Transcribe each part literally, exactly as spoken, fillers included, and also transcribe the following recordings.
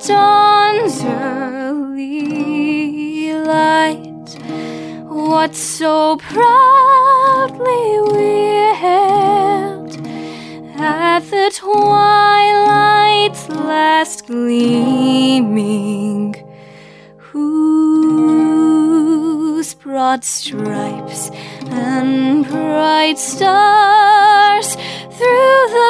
dawn's early light, what so proudly we hailed at the twilight's last gleaming, whose broad stripes and bright stars through the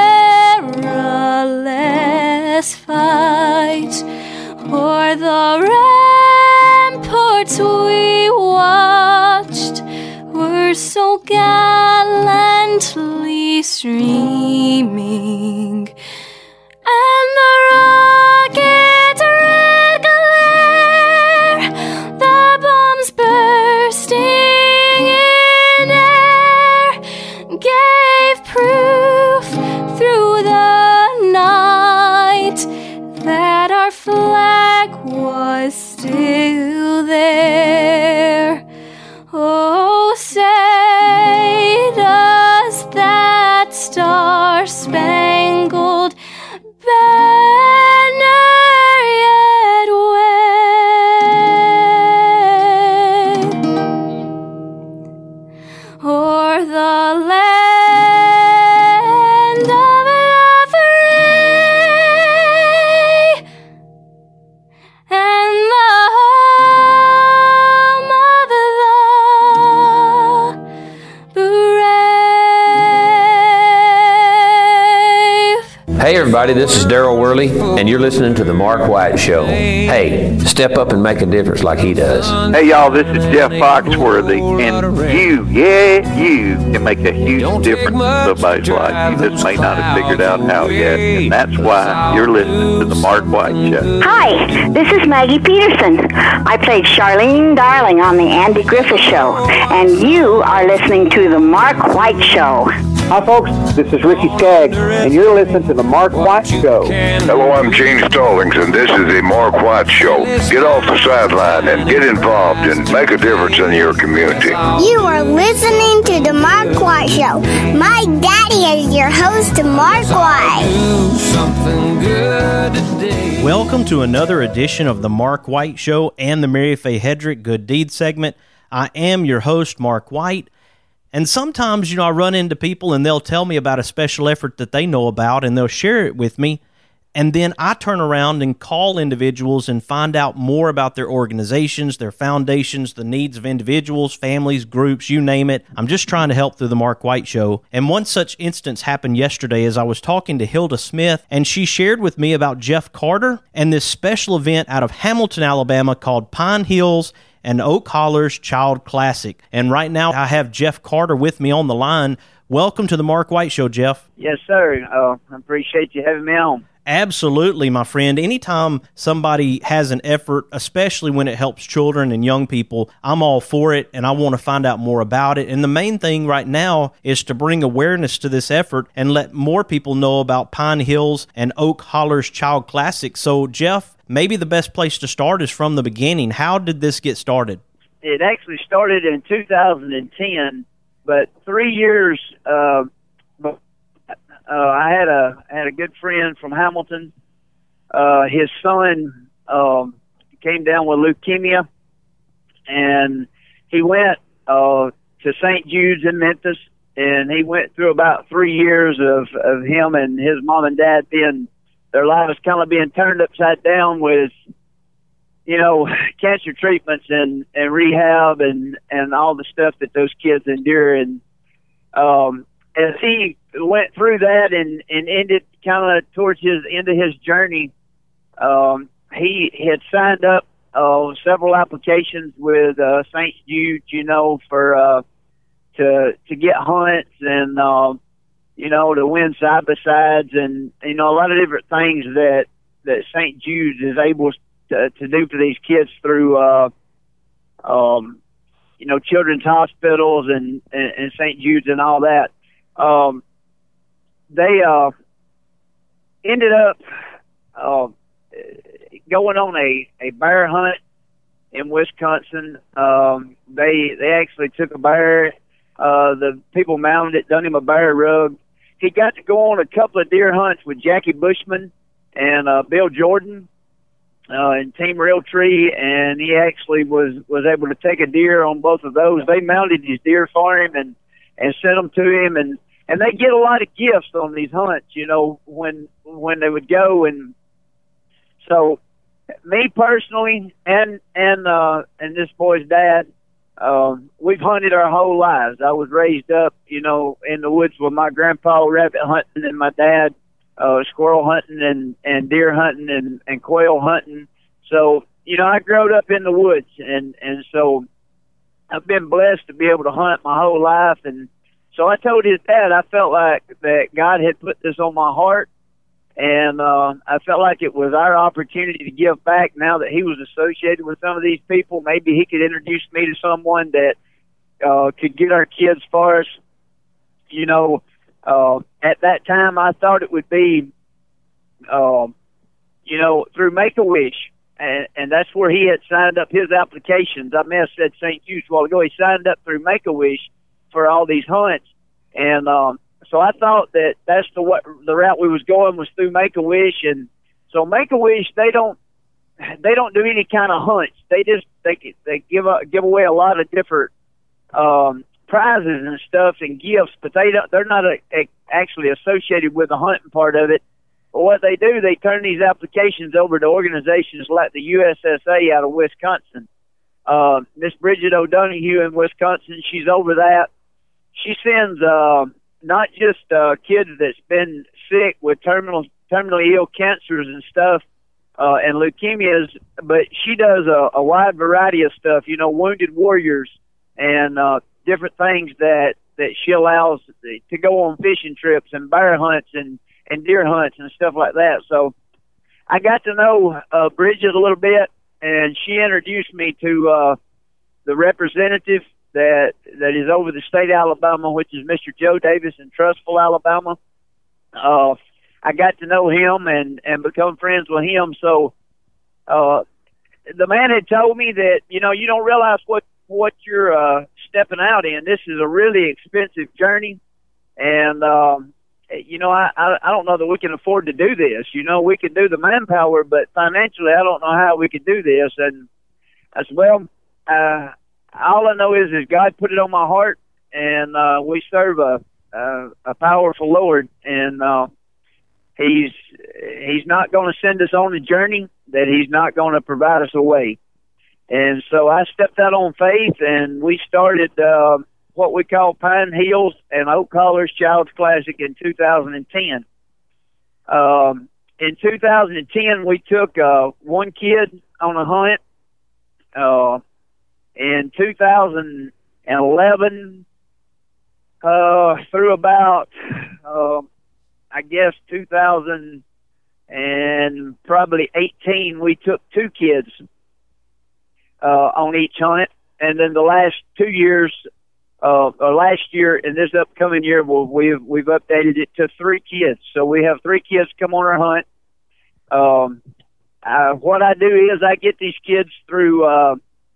perilous fight o'er the ramparts we watched were so gallantly streaming, and the rocket red glare, the bombs bursting in air, gave proof through the night that our flag was still there. Oh, say does that star-spangled banner yet wave o'er the land of Loveray and the home of the brave? Hey everybody, this is Daryl Worley, and you're listening to The Mark White Show. Hey, step up and make a difference like he does. Hey y'all, this is Jeff Foxworthy, and you, yeah, you can make a huge difference in somebody's life. You just may not have figured out how yet, and that's why you're listening to The Mark White Show. Hi, this is Maggie Peterson. I played Charlene Darling on The Andy Griffith Show, and you are listening to The Mark White Show. Hi folks, this is Ricky Skaggs, and you're listening to The Mark White Show. Hello, I'm Gene Stallings, and this is The Mark White Show. Get off the sideline and get involved and make a difference in your community. You are listening to The Mark White Show. My daddy is your host, Mark White. Welcome to another edition of The Mark White Show and the Mary Faye Hedrick Good Deeds segment. I am your host, Mark White. And sometimes, you know, I run into people and they'll tell me about a special effort that they know about and they'll share it with me. And then I turn around and call individuals and find out more about their organizations, their foundations, the needs of individuals, families, groups, you name it. I'm just trying to help through the Mark White Show. And one such instance happened yesterday as I was talking to Hilda Smith, and she shared with me about Jeff Carter and this special event out of Hamilton, Alabama called Pine Hills and Oak Hollers Child Classic. And right now I have Jeff Carter with me on the line. Welcome to the Mark White Show, Jeff. Yes, sir. Uh, I appreciate you having me on. Absolutely, my friend. Anytime somebody has an effort, especially when it helps children and young people, I'm all for it, and I want to find out more about it. And the main thing right now is to bring awareness to this effort and let more people know about Pine Hills and Oak Hollers Child Classic. So, Jeff, maybe the best place to start is from the beginning. How did this get started? It actually started in two thousand ten, but three years uh, uh, I had a I had a good friend from Hamilton. Uh, his son um, came down with leukemia, and he went uh, to Saint Jude's in Memphis, and he went through about three years of, of him and his mom and dad being, their lives kind of being turned upside down with, you know, cancer treatments and, and rehab and, and all the stuff that those kids endure. And um, as he went through that and, and ended kind of towards his end of his journey, um, he had signed up uh, several applications with uh, Saint Jude, you know, for uh, to to get hunts and, uh, you know, to win side-by-sides and, you know, a lot of different things that, that Saint Jude is able to, to do for these kids through, uh, um, you know, children's hospitals and, and, and Saint Jude's and all that. Um, they uh, ended up uh, going on a, a bear hunt in Wisconsin. Um, they they actually took a bear. Uh, the people mounted it, done him a bear rug. He got to go on a couple of deer hunts with Jackie Bushman and uh, Bill Jordan. uh, in Team Realtree, and he actually was was able to take a deer on both of those. They mounted these deer for him and and sent them to him, and and they get a lot of gifts on these hunts, you know, when when they would go. And so me personally and and uh and this boy's dad, um we've hunted our whole lives. I was raised up, you know, in the woods with my grandpa rabbit hunting and my dad uh squirrel hunting and and deer hunting and and quail hunting. So, you know, I grew up in the woods, and and so I've been blessed to be able to hunt my whole life. And so I told his dad I felt like that God had put this on my heart, and uh, I felt like it was our opportunity to give back now that he was associated with some of these people. Maybe he could introduce me to someone that uh, could get our kids for us. You know, uh, at that time I thought it would be, uh, you know, through Make-A-Wish. And, and that's where he had signed up his applications. I may have said Saint Jude's a while ago. He signed up through Make-A-Wish for all these hunts. And um, so I thought that that's the what the route we was going was through Make-A-Wish. And so Make-A-Wish, they don't they don't do any kind of hunts. They just they they give a, give away a lot of different um, prizes and stuff and gifts, but they don't, they're not a, a, actually associated with the hunting part of it. But what they do, they turn these applications over to organizations like the U S S A out of Wisconsin. Uh, Miss Bridget O'Donoghue in Wisconsin, she's over that. She sends uh, not just uh, kids that's been sick with terminal, terminally ill cancers and stuff uh, and leukemias, but she does a, a wide variety of stuff, you know, wounded warriors and uh, different things that, that she allows to go on fishing trips and bear hunts and and deer hunts and stuff like that. So I got to know uh, Bridget a little bit, and she introduced me to uh, the representative that that is over the state of Alabama, which is Mister Joe Davis in Trussville, Alabama. Uh, I got to know him and, and become friends with him. So uh, the man had told me that, you know, you don't realize what, what you're uh, stepping out in. This is a really expensive journey, and um, you know, I, I I don't know that we can afford to do this. You know, we can do the manpower, but financially, I don't know how we could do this. And I said, well, uh, all I know is, is God put it on my heart, and uh, we serve a, a a powerful Lord, and uh, He's He's not going to send us on a journey that He's not going to provide us a way. And so I stepped out on faith, and we started Uh, what we call Pine Hills and Oak Hollers Child's Classic in two thousand ten. Um, in two thousand ten, we took uh, one kid on a hunt. Uh, in two thousand eleven, uh, through about, uh, I guess, two thousand and probably eighteen, we took two kids uh, on each hunt. And then the last two years, Uh, or last year and this upcoming year, well, we've we've updated it to three kids. So we have three kids come on our hunt. Um, I, what I do is I get these kids through uh,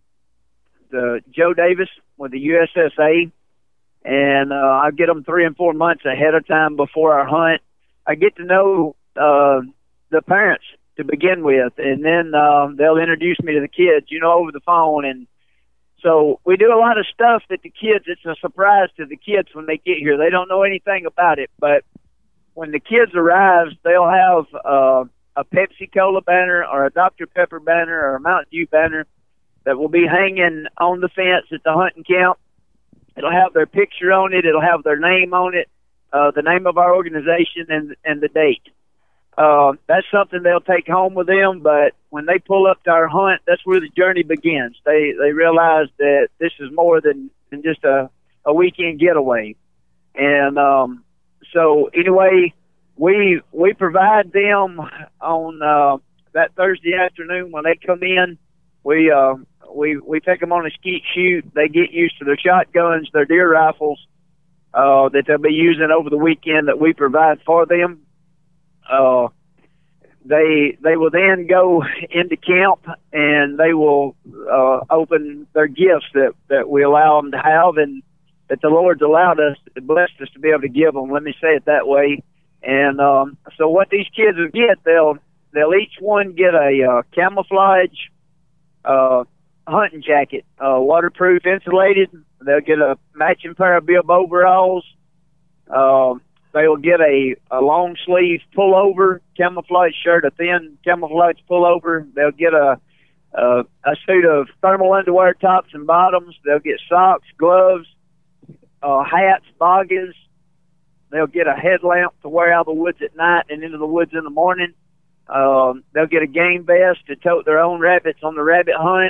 the Joe Davis with the U S S A, and uh, I get them three and four months ahead of time before our hunt. I get to know uh, the parents to begin with, and then uh, they'll introduce me to the kids, you know, over the phone. And so we do a lot of stuff that the kids, it's a surprise to the kids when they get here. They don't know anything about it, but when the kids arrive, they'll have uh, a Pepsi Cola banner or a Doctor Pepper banner or a Mountain Dew banner that will be hanging on the fence at the hunting camp. It'll have their picture on it. It'll have their name on it, uh, the name of our organization, and and the date. Uh, that's something they'll take home with them, but when they pull up to our hunt, that's where the journey begins. They they realize that this is more than, than just a, a weekend getaway. And um, so anyway, we we provide them on uh, that Thursday afternoon when they come in. We uh, we we take them on a skeet shoot. They get used to their shotguns, their deer rifles uh, that they'll be using over the weekend that we provide for them. Uh, they they will then go into camp, and they will uh, open their gifts that, that we allow them to have, and that the Lord's allowed us, blessed us to be able to give them. Let me say it that way. And um, so what these kids will get, they'll they'll each one get a uh, camouflage uh, hunting jacket, uh, waterproof, insulated. They'll get a matching pair of bib overalls. Uh, they'll get a, a long sleeve pullover, camouflage shirt, a thin camouflage pullover. They'll get a uh, a suit of thermal underwear, tops and bottoms. They'll get socks, gloves, uh, hats, boggins. They'll get a headlamp to wear out of the woods at night and into the woods in the morning. Um, they'll get a game vest to tote their own rabbits on the rabbit hunt.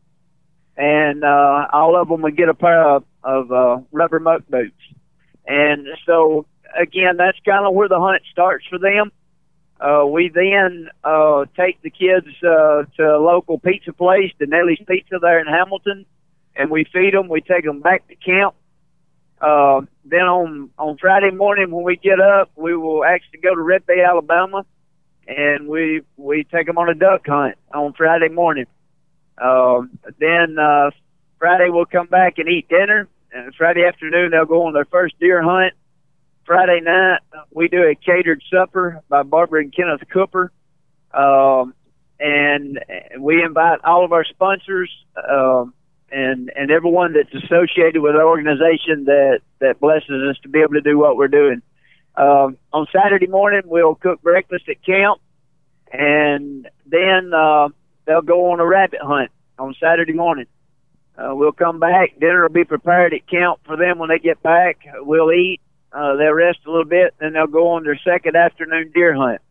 And uh, all of them will get a pair of, of uh, rubber muck boots. And so, again, that's kind of where the hunt starts for them. Uh, we then uh, take the kids uh, to a local pizza place, Denelli's Pizza there in Hamilton, and we feed them. We take them back to camp. Uh, then on, on Friday morning when we get up, we will actually go to Red Bay, Alabama, and we we take them on a duck hunt on Friday morning. Uh, then uh, Friday we'll come back and eat dinner, and Friday afternoon they'll go on their first deer hunt. Friday night, we do a catered supper by Barbara and Kenneth Cooper, um, and we invite all of our sponsors um, and and everyone that's associated with our organization that, that blesses us to be able to do what we're doing. Um, on Saturday morning, we'll cook breakfast at camp, and then uh, they'll go on a rabbit hunt on Saturday morning. Uh, we'll come back. Dinner will be prepared at camp for them when they get back. We'll eat. Uh, they'll rest a little bit, then they'll go on their second afternoon deer hunt.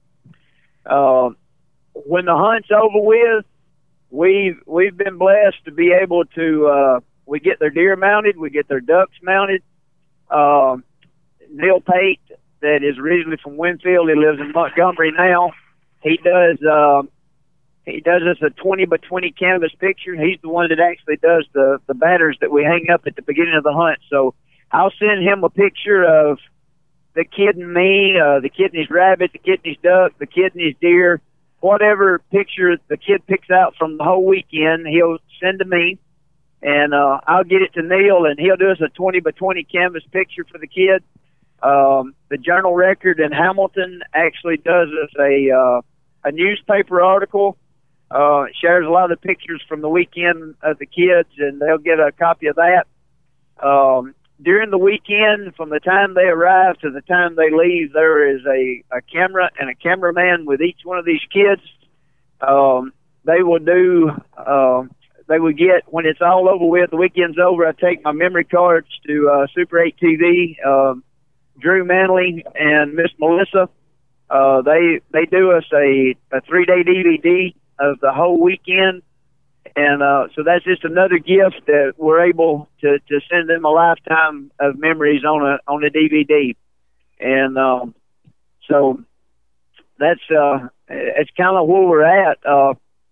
Uh, when the hunt's over with, we've, we've been blessed to be able to, uh, we get their deer mounted, we get their ducks mounted. Uh, Neil Pate, that is originally from Winfield, he lives in Montgomery now. He does, uh, he does us a twenty by twenty canvas picture. He's the one that actually does the, the banners that we hang up at the beginning of the hunt. So I'll send him a picture of the kid and me, uh, the kid and his rabbit, the kid and his duck, the kid and his deer, whatever picture the kid picks out from the whole weekend, he'll send to me, and uh, I'll get it to Neil, and he'll do us a twenty by twenty canvas picture for the kid. Um, the Journal Record in Hamilton actually does us a uh, a newspaper article, uh, shares a lot of the pictures from the weekend of the kids, and they'll get a copy of that. Um, During the weekend, from the time they arrive to the time they leave, there is a, a camera and a cameraman with each one of these kids. Um, they will do, uh, they will get, when it's all over with, the weekend's over, I take my memory cards to uh, Super eight T V, uh, Drew Manley and Miss Melissa. Uh, they they do us a, a three-day D V D of the whole weekend. And uh, so that's just another gift that we're able to, to send them a lifetime of memories on a on a D V D. And um, so that's uh, it's kind of where we're at. Uh,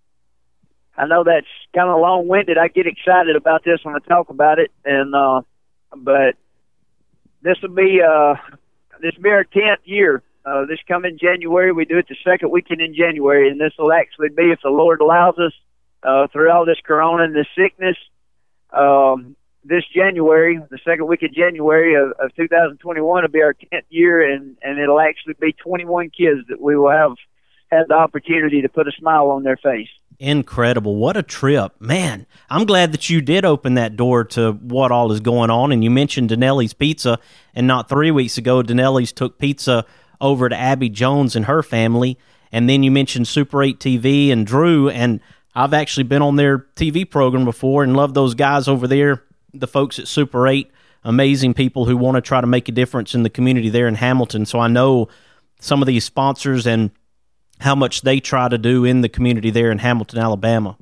I know that's kind of long-winded. I get excited about this when I talk about it, and uh, but this will be uh, this will be our tenth year. Uh, this coming January, we do it the second weekend in January, and this will actually be, if the Lord allows us, Uh, through all this corona and this sickness, um, this January, the second week of January of, of two thousand twenty-one will be our tenth year, and, and it'll actually be twenty-one kids that we will have had the opportunity to put a smile on their face. Incredible. What a trip. Man, I'm glad that you did open that door to what all is going on, and you mentioned Denelli's Pizza, and not three weeks ago, Denelli's took pizza over to Abby Jones and her family, and then you mentioned Super eight T V and Drew, and I've actually been on their T V program before and love those guys over there, the folks at Super eight, amazing people who want to try to make a difference in the community there in Hamilton. So I know some of these sponsors and how much they try to do in the community there in Hamilton, Alabama.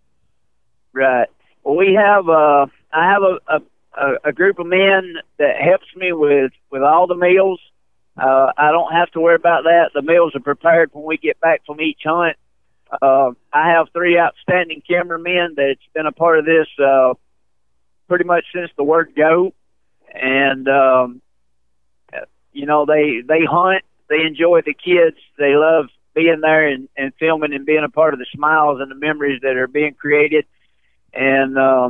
Right. Well, we have, uh, I have a, a, a group of men that helps me with, with all the meals. Uh, I don't have to worry about that. The meals are prepared when we get back from each hunt. Uh, I have three outstanding cameramen that's been a part of this uh, pretty much since the word go. And, um, you know, they, they hunt. They enjoy the kids. They love being there and, and filming and being a part of the smiles and the memories that are being created. And um,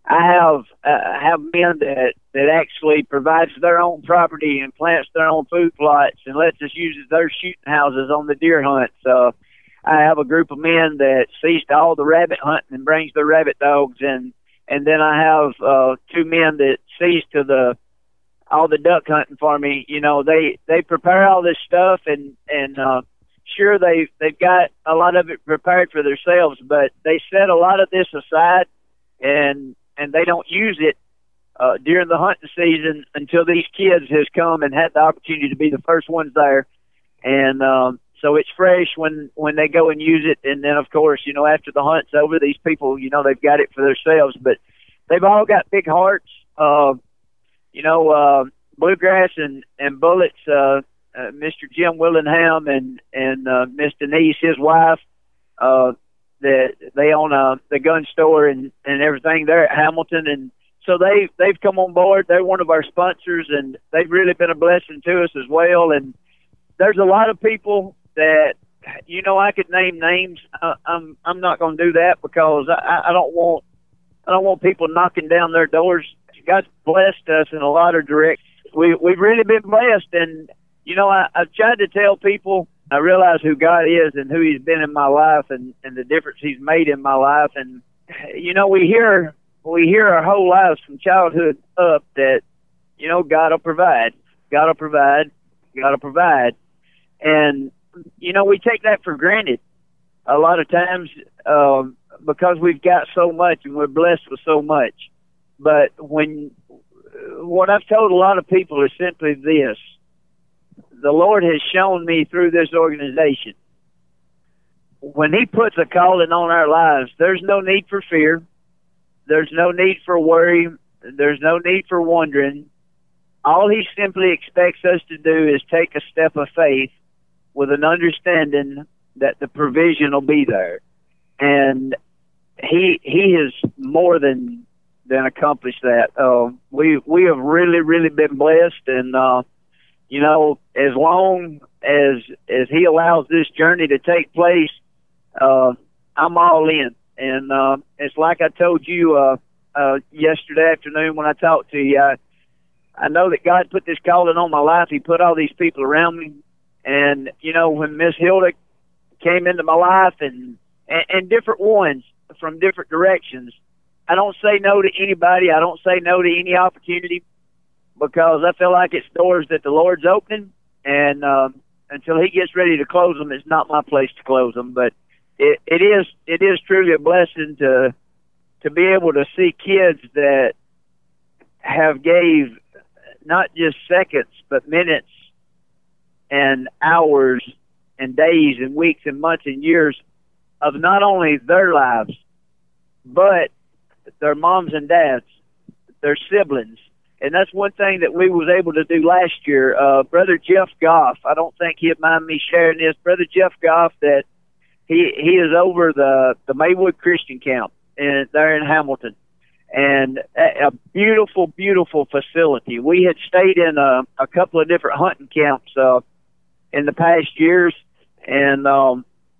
I have uh, have men that that actually provides their own property and plants their own food plots and lets us use their shooting houses on the deer hunts. Uh, I have a group of men that sees to all the rabbit hunting and brings their rabbit dogs, and and then I have uh, two men that sees to the all the duck hunting for me. You know, they they prepare all this stuff, and and uh, sure they they've got a lot of it prepared for themselves, but they set a lot of this aside, and and they don't use it uh, during the hunting season until these kids has come and had the opportunity to be the first ones there. And um, so it's fresh when, when they go and use it. And then, of course, you know, after the hunt's over, these people, you know, they've got it for themselves. But they've all got big hearts. Uh, you know, uh, Bluegrass and, and Bullets, uh, uh, Mister Jim Willingham and, and uh, Miss Denise, his wife, uh, that they own uh, the gun store and, and everything there at Hamilton. And so they, they've come on board. They're one of our sponsors, and they've really been a blessing to us as well. And there's a lot of people that, you know, I could name names. Uh, I'm I'm not going to do that because I, I don't want I don't want people knocking down their doors. God's blessed us in a lot of directions. We we've really been blessed, and you know, I, I've tried to tell people. I realize who God is and who He's been in my life, and, and the difference He's made in my life. And you know, we hear we hear our whole lives from childhood up that, you know, God will provide, God will provide, God will provide, and you know, we take that for granted a lot of times um, because we've got so much and we're blessed with so much. But when what I've told a lot of people is simply this. The Lord has shown me through this organization, when He puts a calling on our lives, there's no need for fear. There's no need for worry. There's no need for wondering. All He simply expects us to do is take a step of faith with an understanding that the provision will be there. And He He has more than than accomplished that. Uh, we we have really, really been blessed, and uh, you know, as long as as He allows this journey to take place, uh, I'm all in. And uh, it's like I told you uh, uh, yesterday afternoon when I talked to you. I, I know that God put this calling on my life. He put all these people around me. And, you know, when Miss Hilda came into my life and, and, and different ones from different directions, I don't say no to anybody. I don't say no to any opportunity, because I feel like it's doors that the Lord's opening, and um, until He gets ready to close them, it's not my place to close them. But it, it is it is truly a blessing to to be able to see kids that have gave not just seconds, but minutes and hours and days and weeks and months and years of not only their lives, but their moms and dads, their siblings. And that's one thing that we was able to do last year. Uh, Brother Jeff Goff, I don't think he'd mind me sharing this. Brother Jeff Goff, that he he is over the, the Maywood Christian Camp in, there in Hamilton. And a, a beautiful, beautiful facility. We had stayed in a, a couple of different hunting camps uh, in the past years. And um,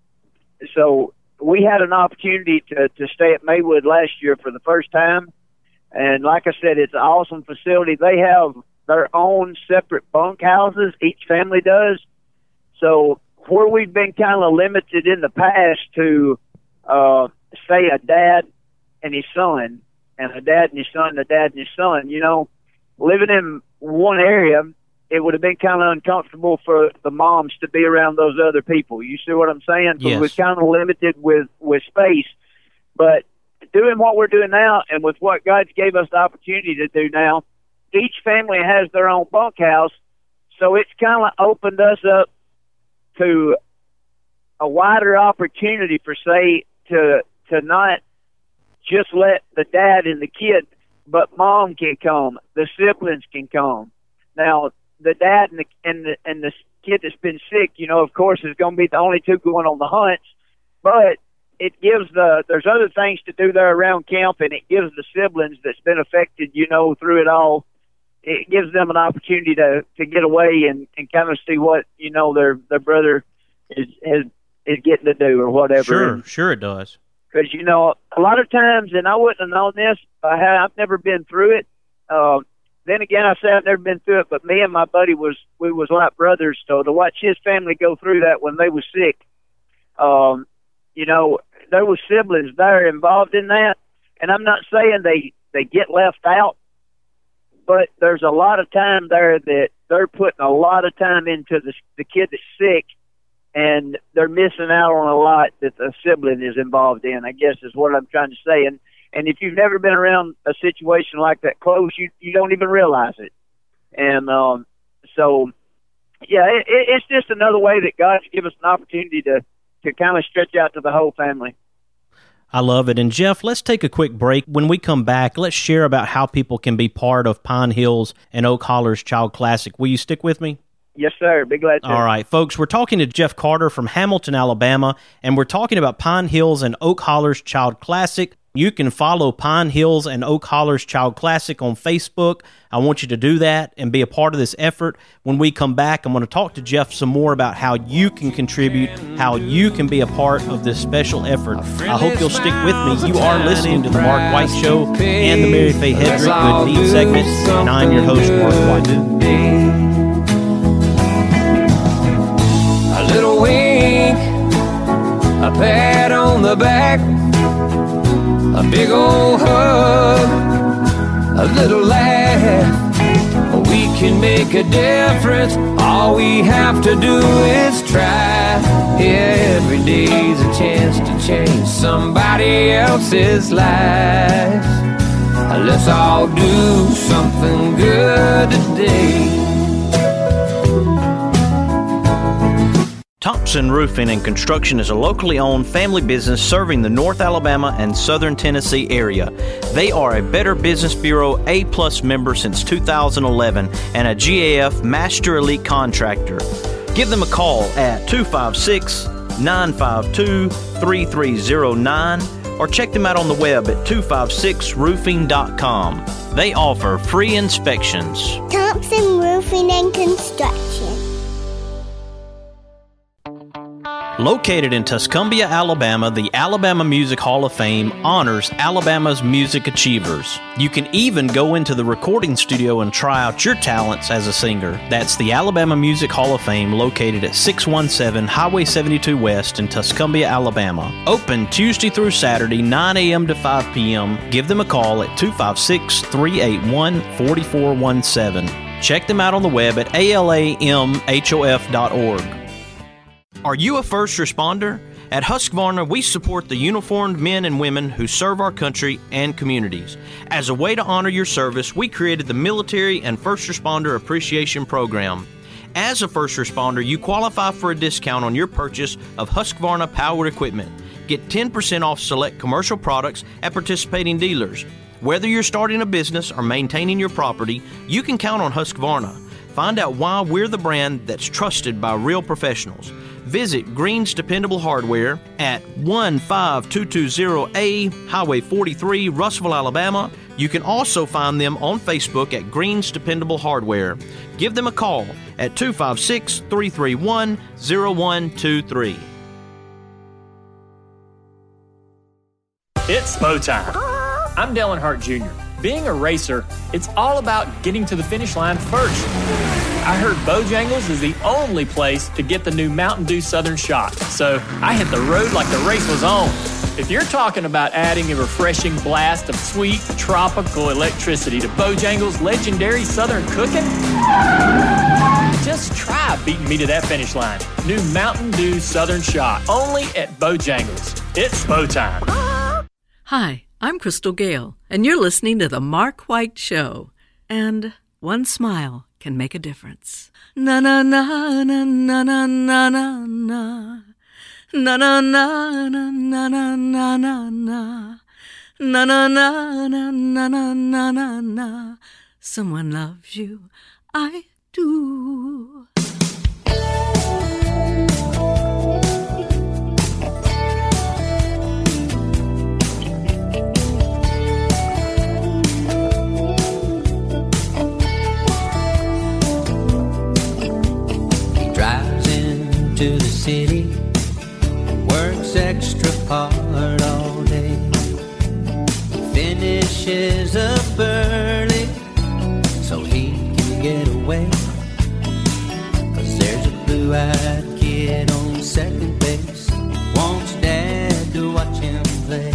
so we had an opportunity to, to stay at Maywood last year for the first time. And like I said, it's an awesome facility. They have their own separate bunk houses. Each family does. So where we've been kind of limited in the past to, uh, say, a dad and his son, and a dad and his son, a dad and his son, you know, living in one area, it would have been kind of uncomfortable for the moms to be around those other people. You see what I'm saying? Because yes. we're kind of limited with, with space. But doing what we're doing now, and with what God gave us the opportunity to do now, each family has their own bunkhouse, so it's kind of opened us up to a wider opportunity for, say, to to not just let the dad and the kid, but mom can come, the siblings can come. Now, the dad and the and the, and the kid that's been sick, you know, of course, is going to be the only two going on the hunts, but it gives the, there's other things to do there around camp, and it gives the siblings that's been affected, you know, through it all, it gives them an opportunity to, to get away and, and kind of see what, you know, their, their brother is, is, is getting to do or whatever. Sure, and, sure it does. Because, you know, a lot of times, and I wouldn't have known this, I have, I've never been through it. Uh, then again, I say I've never been through it, but me and my buddy was, we was like brothers. So to watch his family go through that when they was sick, um, you know, there was siblings there involved in that. And I'm not saying they, they get left out, but there's a lot of time there that they're putting a lot of time into the, the kid that's sick, and they're missing out on a lot that the sibling is involved in, I guess is what I'm trying to say. And and if you've never been around a situation like that close, you you don't even realize it. And um, so, yeah, it, it's just another way that God's given us an opportunity to, to kind of stretch out to the whole family. I love it. And Jeff, let's take a quick break. When we come back, let's share about how people can be part of Pine Hills and Oak Hollers Child Classic. Will you stick with me? Yes, sir. Be glad to. All right, folks, we're talking to Jeff Carter from Hamilton, Alabama, and we're talking about Pine Hills and Oak Hollers Child Classic. You can follow Pine Hills and Oak Hollers Child Classic on Facebook. I want you to do that and be a part of this effort. When we come back, I'm going to talk to Jeff some more about how you can contribute, how you can be a part of this special effort. I hope you'll stick with me. You are listening to The Mark White Show and the Mary Faye Hedrick Good Deed segment, and I'm your host, Mark White. A little wink, a pat on the back, a big old hug, a little laugh. We can make a difference. All we have to do is try. Every day's a chance to change somebody else's life. Let's all do something good today. Thompson Roofing and Construction is a locally owned family business serving the North Alabama and Southern Tennessee area. They are a Better Business Bureau A-plus member since two thousand eleven and a G A F Master Elite Contractor. Give them a call at two five six, nine five two, three three zero nine or check them out on the web at two five six roofing dot com. They offer free inspections. Thompson Roofing and Construction. Located in Tuscumbia, Alabama, the Alabama Music Hall of Fame honors Alabama's music achievers. You can even go into the recording studio and try out your talents as a singer. That's the Alabama Music Hall of Fame, located at six one seven Highway seventy-two West in Tuscumbia, Alabama. Open Tuesday through Saturday, nine a.m. to five p.m. Give them a call at two five six, three eight one, four four one seven. Check them out on the web at A L A M H O F dot org. Are you a first responder? At Husqvarna, we support the uniformed men and women who serve our country and communities. As a way to honor your service, we created the Military and First Responder Appreciation Program. As a first responder, you qualify for a discount on your purchase of Husqvarna powered equipment. Get ten percent off select commercial products at participating dealers. Whether you're starting a business or maintaining your property, you can count on Husqvarna. Find out why we're the brand that's trusted by real professionals. Visit Green's Dependable Hardware at one five two two zero A Highway forty-three, Russellville, Alabama. You can also find them on Facebook at Green's Dependable Hardware. Give them a call at two five six, three three one, zero one two three. It's Bo time. I'm Dellen Hart Junior Being a racer, it's all about getting to the finish line first. I heard Bojangles is the only place to get the new Mountain Dew Southern Shot, so I hit the road like the race was on. If you're talking about adding a refreshing blast of sweet, tropical electricity to Bojangles' legendary Southern cooking, just try beating me to that finish line. New Mountain Dew Southern Shot, only at Bojangles. It's Bo time. Hi, I'm Crystal Gale, and you're listening to The Mark White Show. And one smile can make a difference. Na na na na na na na na na. Na na na na na na na na na. Na na na na na na na na na. Someone loves you, I do. To the city, works extra hard all day. get away. Cause there's a blue-eyed kid on second base, wants Dad to watch him play.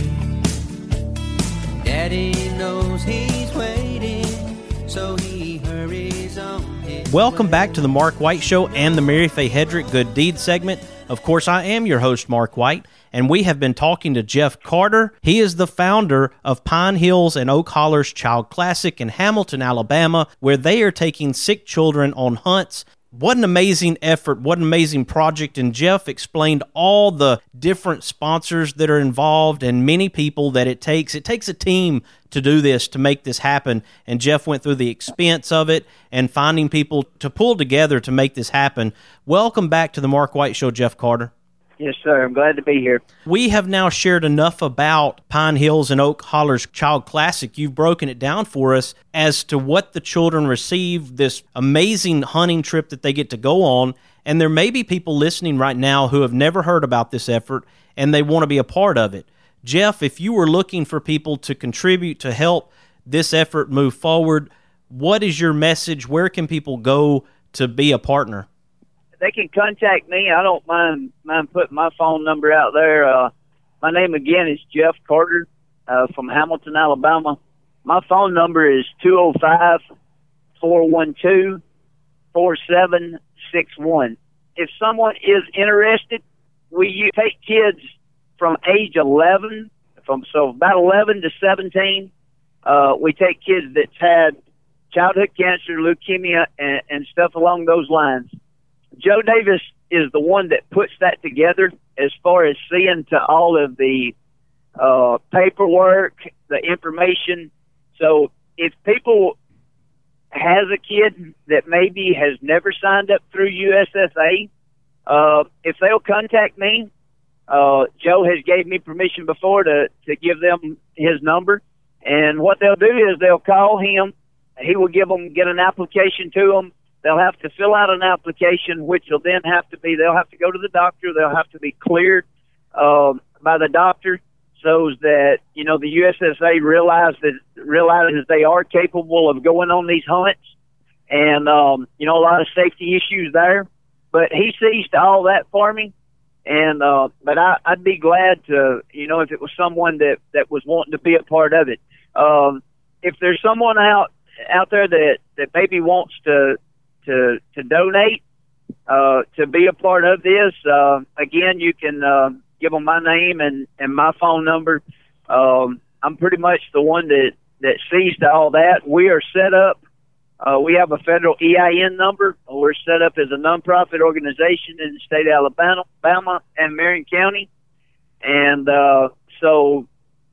Daddy knows he's waiting, so he hurries on his Welcome back to the Mark White Show and the Mary Fay Hedrick Good Deed segment. Of course, I am your host, Mark White, and we have been talking to Jeff Carter. He is the founder of Pine Hills and Oak Hollers Child Classic in Hamilton, Alabama, where they are taking sick children on hunts. What an amazing effort, what an amazing project, and Jeff explained all the different sponsors that are involved and many people that it takes. It takes a team to do this, to make this happen, and Jeff went through the expense of it and finding people to pull together to make this happen. Welcome back to the Mark White Show, Jeff Carter. Yes, sir. I'm glad to be here. We have now shared enough about Pine Hills and Oak Hollers Child Classic. You've broken it down for us as to what the children receive, this amazing hunting trip that they get to go on. And there may be people listening right now who have never heard about this effort and they want to be a part of it. Jeff, if you were looking for people to contribute to help this effort move forward, what is your message? Where can people go to be a partner? They can contact me. I don't mind mind putting my phone number out there. Uh, my name again is Jeff Carter uh, from Hamilton, Alabama. My phone number is two oh five, four one two, four seven six one. If someone is interested, we take kids from age eleven, from so about eleven to seventeen. Uh, we take kids that's had childhood cancer, leukemia, and, and stuff along those lines. Joe Davis is the one that puts that together as far as seeing to all of the uh, paperwork, the information. So if people has a kid that maybe has never signed up through U S S A, uh, if they'll contact me, uh, Joe has gave me permission before to, to give them his number. And what they'll do is they'll call him. He will give them, get an application to them. They'll have to fill out an application, which will then have to be, they'll have to go to the doctor. They'll have to be cleared um, by the doctor so that, you know, the U S S A realize that, realizes they are capable of going on these hunts. And, um, you know, a lot of safety issues there. But he sees to all that for me. And, uh, but I, I'd be glad to, you know, if it was someone that, that was wanting to be a part of it. Um, if there's someone out, out there that, that maybe wants to, to to donate, uh, to be a part of this, uh, again, you can uh, give them my name and, and my phone number. Um, I'm pretty much the one that, that sees to all that. We are set up. Uh, we have a federal E I N number. We're set up as a nonprofit organization in the state of Alabama, Alabama and Marion County. And uh, so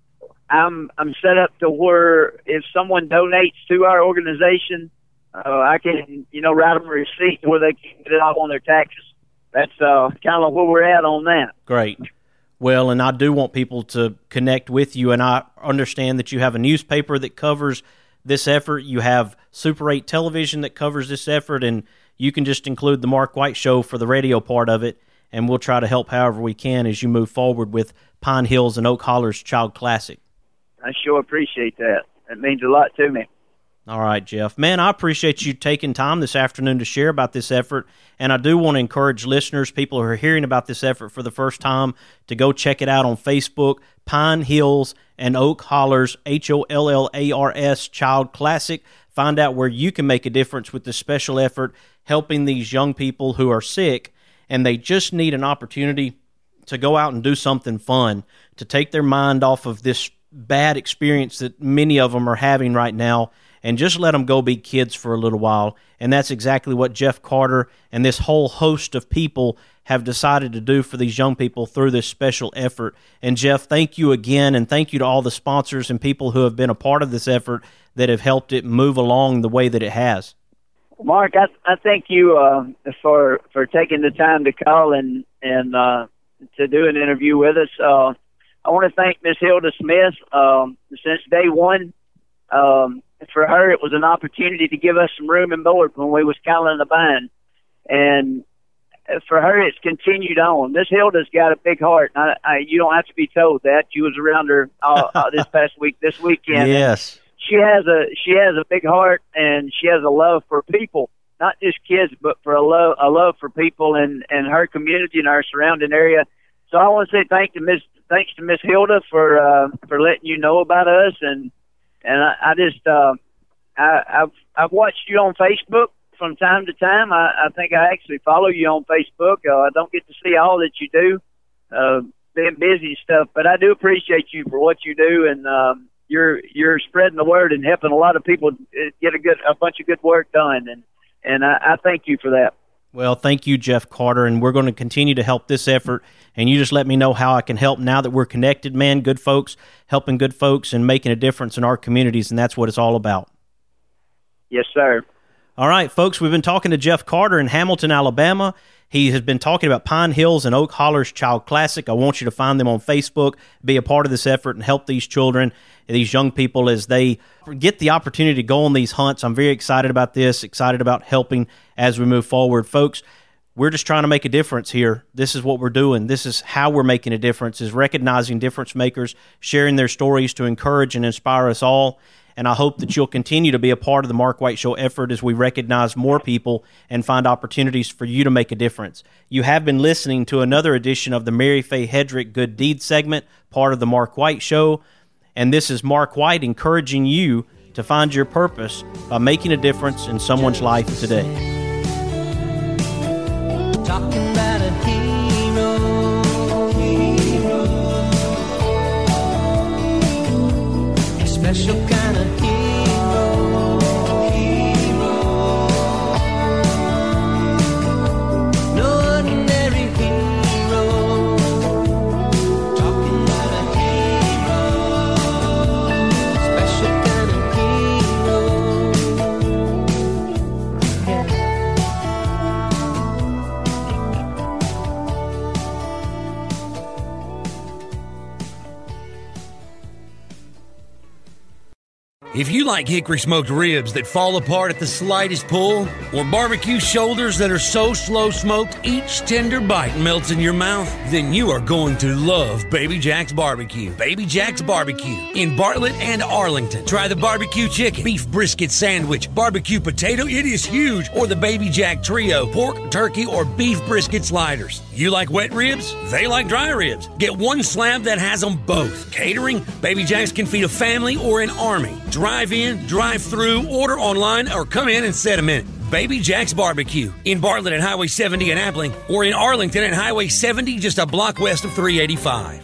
I'm I'm set up to where if someone donates to our organization, Uh, I can, you know, write them a receipt where they can get it off on their taxes. That's uh, kind of where we're at on that. Great. Well, and I do want people to connect with you, and I understand that you have a newspaper that covers this effort. You have Super eight television that covers this effort, and you can just include the Mark White Show for the radio part of it, and we'll try to help however we can as you move forward with Pine Hills and Oak Hollers Child Classic. I sure appreciate that. It means a lot to me. All right, Jeff. Man, I appreciate you taking time this afternoon to share about this effort, and I do want to encourage listeners, people who are hearing about this effort for the first time, to go check it out on Facebook, Pine Hills and Oak Hollers, H O L L A R S, Child Classic. Find out where you can make a difference with this special effort, helping these young people who are sick, and they just need an opportunity to go out and do something fun, to take their mind off of this bad experience that many of them are having right now, and just let them go be kids for a little while. And that's exactly what Jeff Carter and this whole host of people have decided to do for these young people through this special effort. And Jeff, thank you again, and thank you to all the sponsors and people who have been a part of this effort that have helped it move along the way that it has. Mark, I, I thank you uh, for for taking the time to call and, and uh, to do an interview with us. Uh, I want to thank Miss Hilda Smith. Um, since day one, um, for her, it was an opportunity to give us some room and board when we was kind of in the bind. And for her, it's continued on. Miss Hilda's got a big heart. I, I, you don't have to be told that. You was around her uh, uh, this past week, this weekend. Yes. she has a she has a big heart, and she has a love for people, not just kids, but for a love a love for people and and her community and our surrounding area. So I want to say thank to Miss thanks to Miss Hilda for uh, for letting you know about us, and and I, I just uh, I, I've I've watched you on Facebook from time to time. I, I think I actually follow you on Facebook. Uh, I don't get to see all that you do, uh, being busy and stuff, but I do appreciate you for what you do, and um, you're you're spreading the word and helping a lot of people get a good a bunch of good work done, and and I, I thank you for that. Well, thank you, Jeff Carter, and we're going to continue to help this effort, and you just let me know how I can help now that we're connected, man. Good folks, helping good folks and making a difference in our communities, and that's what it's all about. Yes, sir. All right, folks, we've been talking to Jeff Carter in Hamilton, Alabama. He has been talking about Pine Hills and Oak Hollers Child Classic. I want you to find them on Facebook, be a part of this effort, and help these children, these young people, as they get the opportunity to go on these hunts. I'm very excited about this, excited about helping as we move forward. Folks, we're just trying to make a difference here. This is what we're doing. This is how we're making a difference, is recognizing difference makers, sharing their stories to encourage and inspire us all. And I hope that you'll continue to be a part of the Mark White Show effort as we recognize more people and find opportunities for you to make a difference. You have been listening to another edition of the Mary Faye Hedrick Good Deed segment, part of the Mark White Show. And this is Mark White encouraging you to find your purpose by making a difference in someone's life today. Talking about a hero, hero, a special kind of hero, hero, no ordinary hero. Talking about a hero, special kind of hero. Yeah. If you like hickory smoked ribs that fall apart at the slightest pull, or barbecue shoulders that are so slow smoked each tender bite melts in your mouth, then you are going to love Baby Jack's Barbecue. Baby Jack's Barbecue in Bartlett and Arlington. Try the barbecue chicken, beef brisket sandwich, barbecue potato, it is huge, or the Baby Jack Trio, pork, turkey, or beef brisket sliders. You like wet ribs? They like dry ribs. Get one slab that has them both. Catering? Baby Jack's can feed a family or an army. Drive in, drive through, order online, or come in and set a minute. Baby Jack's Barbecue in Bartlett at Highway seventy in Appling, or in Arlington at Highway seventy, just a block west of three eighty-five.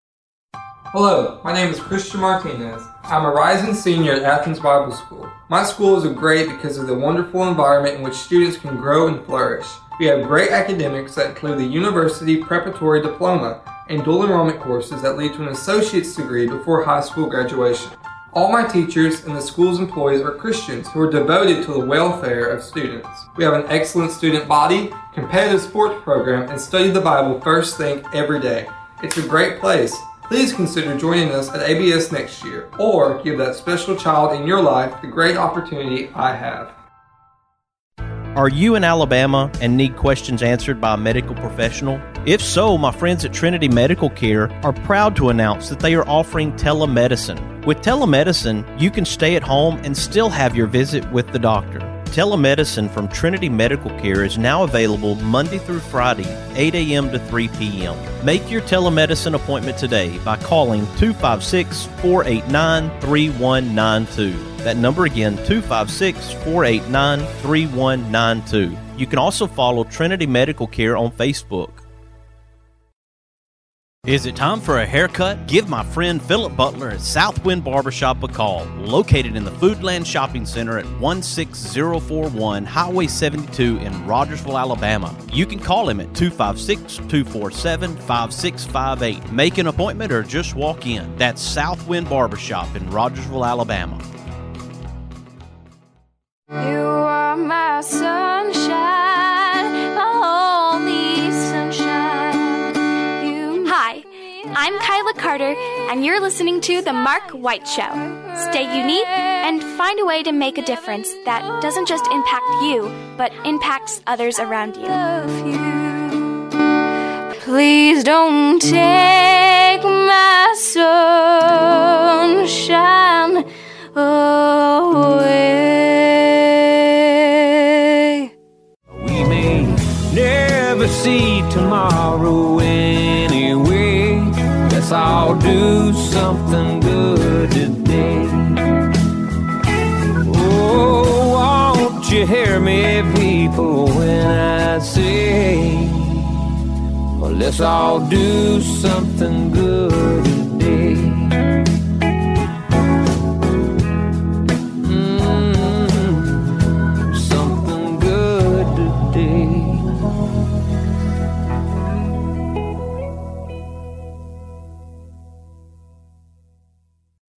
Hello, my name is Christian Martinez. I'm a rising senior at Athens Bible School. My school is great because of the wonderful environment in which students can grow and flourish. We have great academics that include the University Preparatory Diploma and dual enrollment courses that lead to an associate's degree before high school graduation. All my teachers and the school's employees are Christians who are devoted to the welfare of students. We have an excellent student body, competitive sports program, and study the Bible first thing every day. It's a great place. Please consider joining us at A B S next year, or give that special child in your life the great opportunity I have. Are you in Alabama and need questions answered by a medical professional? If so, my friends at Trinity Medical Care are proud to announce that they are offering telemedicine. With telemedicine, you can stay at home and still have your visit with the doctor. Telemedicine from Trinity Medical Care is now available Monday through Friday, eight a.m. to three p.m. Make your telemedicine appointment today by calling two five six, four eight nine, three one nine two. That number again, two five six, four eight nine, three one nine two. You can also follow Trinity Medical Care on Facebook. Is it time for a haircut? Give my friend Philip Butler at Southwind Barbershop a call. Located in the Foodland Shopping Center at one six zero four one Highway seventy-two in Rogersville, Alabama. You can call him at two five six, two four seven, five six five eight. Make an appointment or just walk in. That's Southwind Barbershop in Rogersville, Alabama. You are my sunshine, my only sunshine. You Hi, I'm Kyla Carter, and you're listening to The Mark White Show. Stay unique and find a way to make a difference that doesn't just impact you, but impacts others around you. Please don't take my sunshine away. away. We may never see tomorrow anyway. Let's all do something good today. Oh, won't you hear me, people, when I say, well, let's all do something good today.